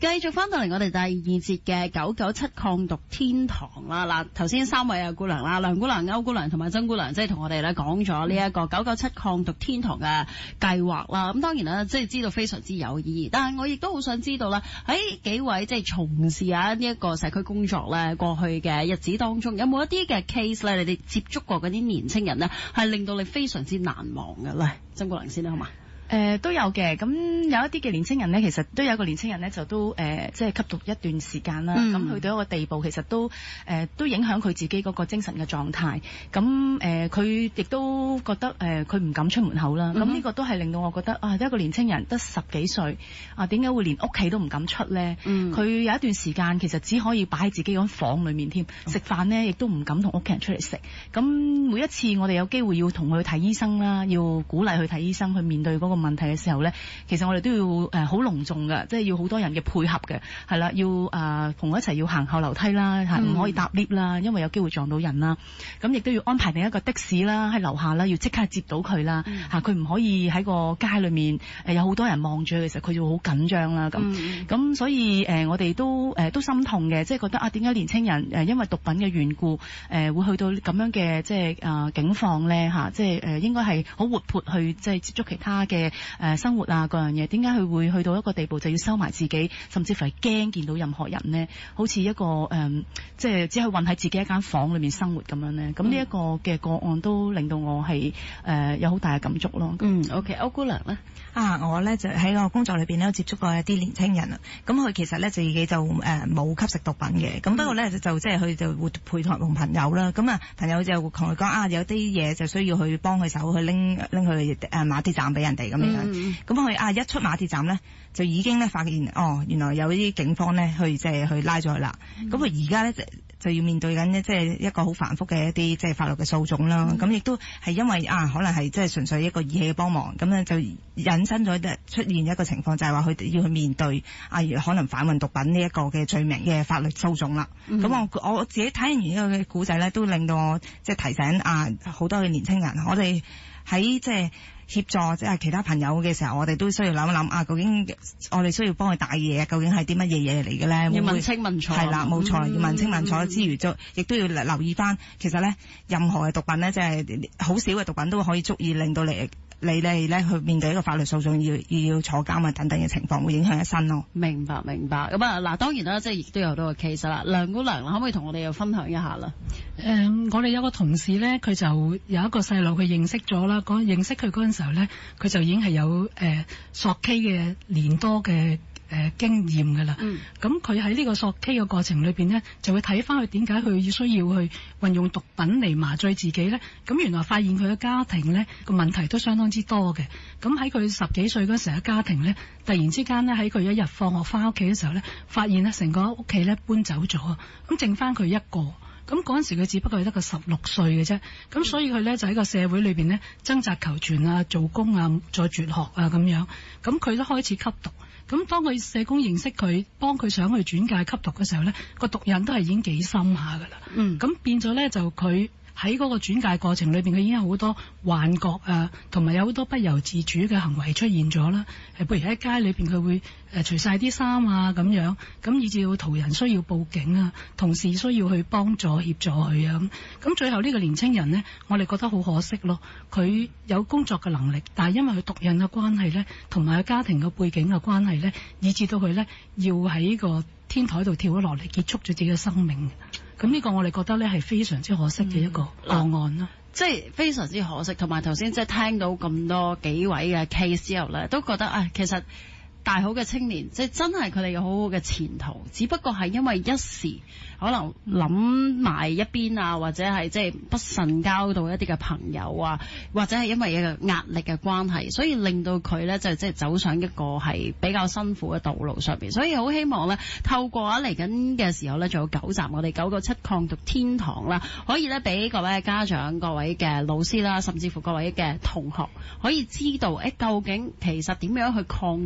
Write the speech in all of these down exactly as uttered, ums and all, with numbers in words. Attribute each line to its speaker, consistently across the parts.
Speaker 1: 繼續翻到嚟我哋第二節嘅九九七抗毒天堂啦。嗱，頭先三位啊姑娘啦，梁姑娘、歐姑娘同埋曾姑娘，即係同我哋咧講咗呢一個九九七抗毒天堂嘅計劃啦。咁當然啦，即係知道非常之有意義，但係我亦都好想知道啦，喺幾位即係從事啊呢一個社區工作咧，過去嘅日子當中，有冇一啲嘅 case 咧，你哋接觸過嗰啲年青人呢，係令到你非常之難忘嘅咧？曾姑娘先啦，好嘛？
Speaker 2: 誒、呃、都有嘅，咁有一啲嘅年青人呢，其實都有一個年青人呢，就都誒、呃、即係吸毒一段時間啦。咁、嗯、去到一個地步，其實都誒、呃、都影響佢自己嗰個精神嘅狀態。咁誒佢亦都覺得誒佢唔敢出門口啦。咁、嗯、呢個都係令到我覺得啊，一個年青人得十幾歲啊，點解會連屋企都唔敢出呢？佢、嗯、有一段時間其實只可以擺喺自己嗰房裏面添，食飯呢亦都唔敢同屋企人出嚟食。咁每一次我哋有機會要同佢去睇醫生啦，要鼓勵去睇醫生，去面對嗰個問題嘅時候呢，其實我哋都要誒好隆重嘅，即係要好多人嘅配合嘅，係啦，要誒同、呃、我一齊要行後樓梯啦，嚇唔可以搭 lift 啦，因為有機會撞到人啦。咁亦都要安排定一個的士啦，喺樓下啦，要即刻接到佢啦，嚇佢唔可以喺個街裏面誒有好多人望住佢嘅時候，佢就會好緊張啦。咁咁、嗯、所以誒、呃、我哋都誒、呃、都心痛嘅，即係覺得啊點解年青人誒因為毒品嘅緣故誒、呃、會去到咁樣嘅即係啊境況咧嚇，即係誒、呃、應該係好活潑去即係接觸其他嘅。誒、呃、生活啊各樣嘢，點解佢會去到一個地步就要收埋自己，甚至乎係驚見到任何人呢？好似一個誒、呃，即係只係韞喺自己一間房裏面生活咁樣呢。咁呢一個嘅個案都令到我係誒、呃、有好大嘅感觸咯。
Speaker 1: 嗯 ，OK， 歐姑娘咧
Speaker 3: 啊，我咧就喺個工作裏邊咧接觸過一啲年青人啊。咁佢其實咧自己就誒冇、呃、吸食毒品嘅，咁、嗯、不過咧就即係佢就會陪同朋友啦。咁啊朋友就同佢講啊，有啲嘢就需要去幫佢手去拎拎去誒馬鐵站俾人哋咁樣。咁佢、嗯、啊一出馬鐵站咧，就已經咧發現哦，原來有啲警方咧去即係去拉咗佢啦。咁佢而家咧就就要面對緊即係一個好繁複嘅一啲即係法律嘅訴訟啦。咁亦、嗯、都係因為啊，可能係即係純粹一個義氣嘅幫忙，咁咧就引申咗出現一個情況，就係話佢哋要去面對啊可能販運毒品呢一個嘅罪名嘅法律訴訟啦。咁、嗯、我我自己睇完呢個嘅故仔咧，都令到我即係提醒啊好多嘅年青人，我哋喺即係協助即係其他朋友嘅時候，我哋都需要諗一諗啊，究竟我哋需要幫佢帶嘢，究竟係啲乜嘢嘢嚟嘅咧？
Speaker 1: 要問清問楚。係啦，
Speaker 3: 冇錯，
Speaker 1: 嗯、
Speaker 3: 要問清問楚之餘，就亦都要留意翻，其實咧任何嘅毒品咧，即係好少嘅毒品都可以足以令到你你哋咧去面對一個法律訴訟，要要要坐監啊等等嘅情況，會影響一生咯。
Speaker 1: 明白明白。咁啊嗱，當然啦，即係亦都有好多個 case 啦。梁姑娘可唔可以同我哋又分享一下啦？
Speaker 4: 誒、嗯，我哋有個同事咧，佢就有一個細路，佢認識咗啦。嗰認識佢嗰陣時候咧，佢就已經係有誒、呃、索 K 嘅年多嘅誒、呃、經驗㗎啦。咁佢喺呢個索 K 嘅過程裏邊呢，就會睇翻佢點解佢需要去運用毒品嚟麻醉自己呢。咁原來發現佢嘅家庭呢個問題都相當之多嘅。咁喺佢十幾歲嗰時嘅家庭呢，突然之間呢，喺佢一日放學翻屋企嘅時候呢，發現呢成個屋企呢搬走咗，咁剩翻佢一個。咁嗰陣時佢只不過係得個十六歲嘅啫，咁所以佢咧就喺個社會裏邊呢掙扎求存啊、做工啊、再輟學啊咁樣，咁佢都開始吸毒。咁當佢社工認識佢，幫佢想去轉介吸毒嘅時候呢，個毒癮都係已經幾深下噶啦。嗯，咁變咗呢，就佢喺嗰個轉介過程裏邊，佢已經有好多幻覺啊，同埋有好多不由自主嘅行為出現咗啦。誒，譬如喺街裏邊佢會誒除晒啲衫啊咁樣，咁以至到途人需要報警啊，同事需要去幫助協助佢啊咁。咁最後呢個年青人呢，我哋覺得好可惜咯。佢有工作嘅能力，但係因為佢毒癮嘅關係呢，同埋佢家庭嘅背景嘅關係呢，以至到佢呢要喺個天台度跳咗落嚟，結束咗自己嘅生命。咁呢個我哋覺得咧係非常之可惜嘅一個個案啦、嗯，
Speaker 1: 即係非常之可惜。同埋頭先即係聽到咁多幾位嘅 case 之後咧，都覺得啊，其實大好嘅青年，即係真係佢哋有好好嘅前途，只不過係因為一時可能諗埋一邊啊，或者係即係不慎交到一啲嘅朋友啊，或者係因為一個壓力嘅關係，所以令到佢咧就即係走上一個係比較辛苦嘅道路上邊。所以好希望咧，透過啊嚟緊嘅時候咧，仲有九集我哋九九七抗毒天堂啦，可以咧俾各位嘅家長、各位嘅老師啦，甚至乎各位嘅同學可以知道，誒究竟其實點樣去抗毒咧？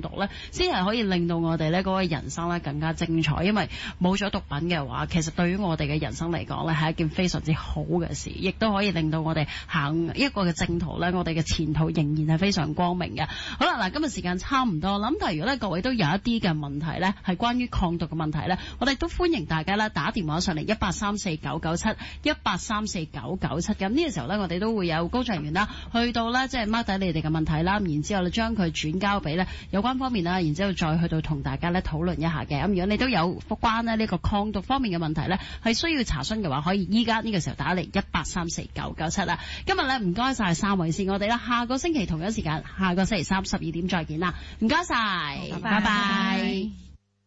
Speaker 1: 先係可以令到我哋咧嗰個人生咧更加精彩。因為冇咗毒品嘅話，其實對於我哋嘅人生嚟講咧係一件非常之好嘅事，亦都可以令到我哋行一個嘅正途咧，我哋嘅前途仍然係非常光明嘅。好啦，嗱，今日時間差唔多啦，咁但係如果咧各位都有一啲嘅問題咧，係關於抗毒嘅問題咧，我哋都歡迎大家咧打電話上嚟一八三四九九七一八三四九九七。咁呢個時候咧，我哋都會有工作人員啦，去到咧即係 mark 低你哋嘅問題啦，然之後咧將佢轉交俾咧有關方面啦，然之後再去到同大家咧討論一下嘅。咁如果你都有關咧呢個抗毒方面嘅問題咧，係需要查詢嘅話，可以依家呢個時候打嚟一八三四九九七啦。今日咧唔該晒三位先，我哋咧下個星期同一時間，下個星期三十二點再見啦，唔該晒，拜拜。